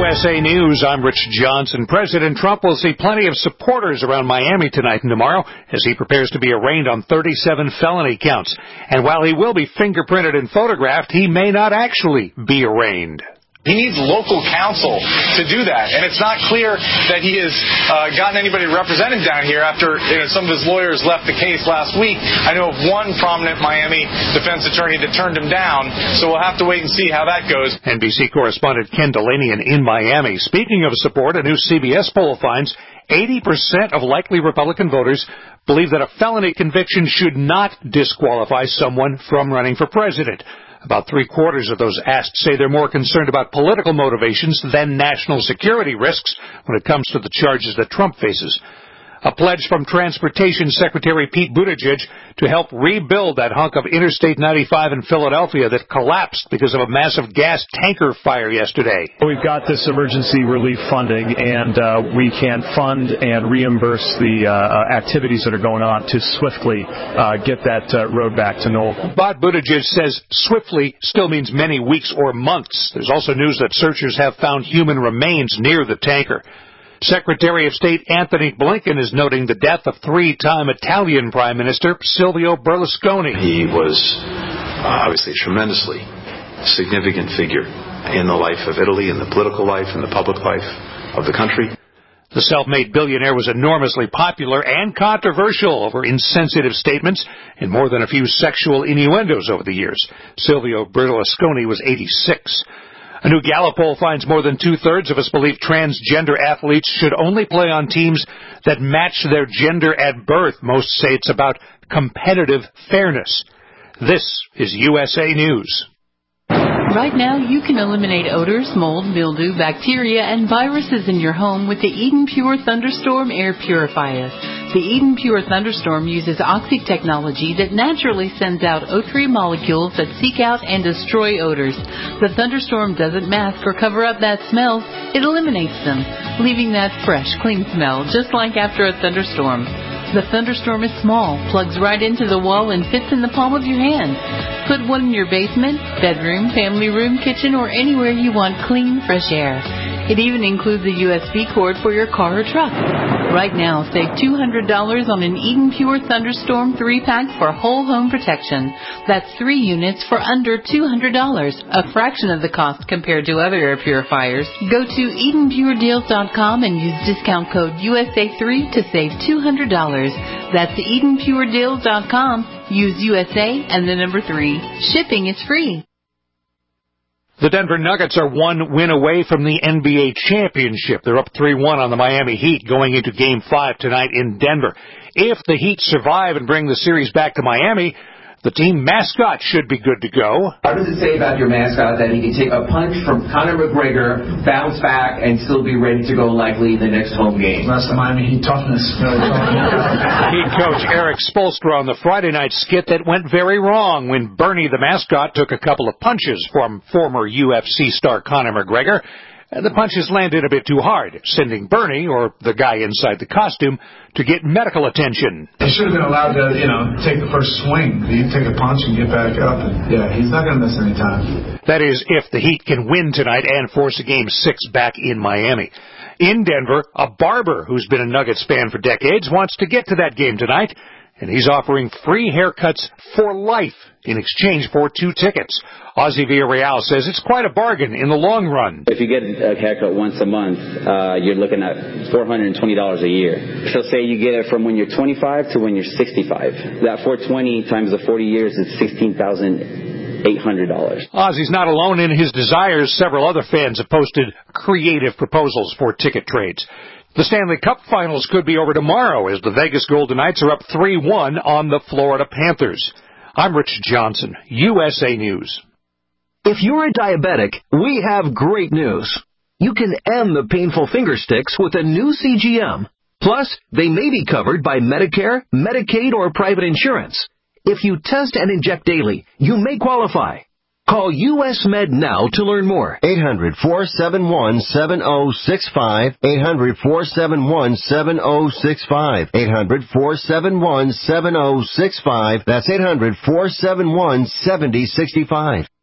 USA News, I'm Rich Johnson. President Trump will see plenty of supporters around Miami tonight and tomorrow as he prepares to be arraigned on 37 felony counts. And while he will be fingerprinted and photographed, he may not actually be arraigned. He needs local counsel to do that, and it's not clear that he has gotten anybody represented down here after some of his lawyers left the case last week. I know of one prominent Miami defense attorney that turned him down, so we'll have to wait and see how that goes. NBC correspondent Ken Delanian in Miami. Speaking of support, a new CBS poll finds 80% of likely Republican voters believe that a felony conviction should not disqualify someone from running for president. About three-quarters of those asked say they're more concerned about political motivations than national security risks when it comes to the charges that Trump faces. A pledge from Transportation Secretary Pete Buttigieg to help rebuild that hunk of Interstate 95 in Philadelphia that collapsed because of a massive gas tanker fire yesterday. We've got this emergency relief funding, and we can fund and reimburse the activities that are going on to swiftly get that road back to normal. But Buttigieg says swiftly still means many weeks or months. There's also news that searchers have found human remains near the tanker. Secretary of State Anthony Blinken is noting the death of three-time Italian Prime Minister Silvio Berlusconi. He was obviously a tremendously significant figure in the life of Italy, in the political life, in the public life of the country. The self-made billionaire was enormously popular and controversial over insensitive statements and more than a few sexual innuendos over the years. Silvio Berlusconi was 86. A new Gallup poll finds more than two-thirds of us believe transgender athletes should only play on teams that match their gender at birth. Most say it's about competitive fairness. This is USA News. Right now, you can eliminate odors, mold, mildew, bacteria, and viruses in your home with the Eden Pure Thunderstorm Air Purifier. The Eden Pure Thunderstorm uses Oxy technology that naturally sends out O3 molecules that seek out and destroy odors. The Thunderstorm doesn't mask or cover up bad smells. It eliminates them, leaving that fresh, clean smell, just like after a thunderstorm. The Thunderstorm is small, plugs right into the wall, and fits in the palm of your hand. Put one in your basement, bedroom, family room, kitchen, or anywhere you want clean, fresh air. It even includes a USB cord for your car or truck. Right now, save $200 on an Eden Pure Thunderstorm 3-pack for whole home protection. That's 3 units for under $200, a fraction of the cost compared to other air purifiers. Go to EdenPureDeals.com and use discount code USA3 to save $200. That's EdenPureDeals.com. Use USA and the number 3. Shipping is free. The Denver Nuggets are one win away from the NBA championship. They're up 3-1 on the Miami Heat going into Game 5 tonight in Denver. If the Heat survive and bring the series back to Miami, the team mascot should be good to go. What does it say about your mascot that he can take a punch from Conor McGregor, bounce back, and still be ready to go likely the next home game? That's the Miami Heat toughness. Heat coach Eric Spoelstra on the Friday night skit that went very wrong when Bernie the mascot took a couple of punches from former UFC star Conor McGregor. The punches landed a bit too hard, sending Bernie, or the guy inside the costume, to get medical attention. He should have been allowed to, take the first swing. He can take a punch and get back up. And, he's not going to miss any time. That is, if the Heat can win tonight and force a Game 6 back in Miami. In Denver, a barber who's been a Nuggets fan for decades wants to get to that game tonight, and he's offering free haircuts for life in exchange for 2 tickets. Ozzie Villarreal says it's quite a bargain in the long run. If you get a haircut once a month, you're looking at $420 a year. So say you get it from when you're 25 to when you're 65. That $420 times the 40 years is $16,800. Ozzie's not alone in his desires. Several other fans have posted creative proposals for ticket trades. The Stanley Cup Finals could be over tomorrow as the Vegas Golden Knights are up 3-1 on the Florida Panthers. I'm Rich Johnson, USA News. If you're a diabetic, we have great news. You can end the painful finger sticks with a new CGM. Plus, they may be covered by Medicare, Medicaid, or private insurance. If you test and inject daily, you may qualify. Call US Med now to learn more. 800-471-7065. 800-471-7065. 800-471-7065. That's 800-471-7065.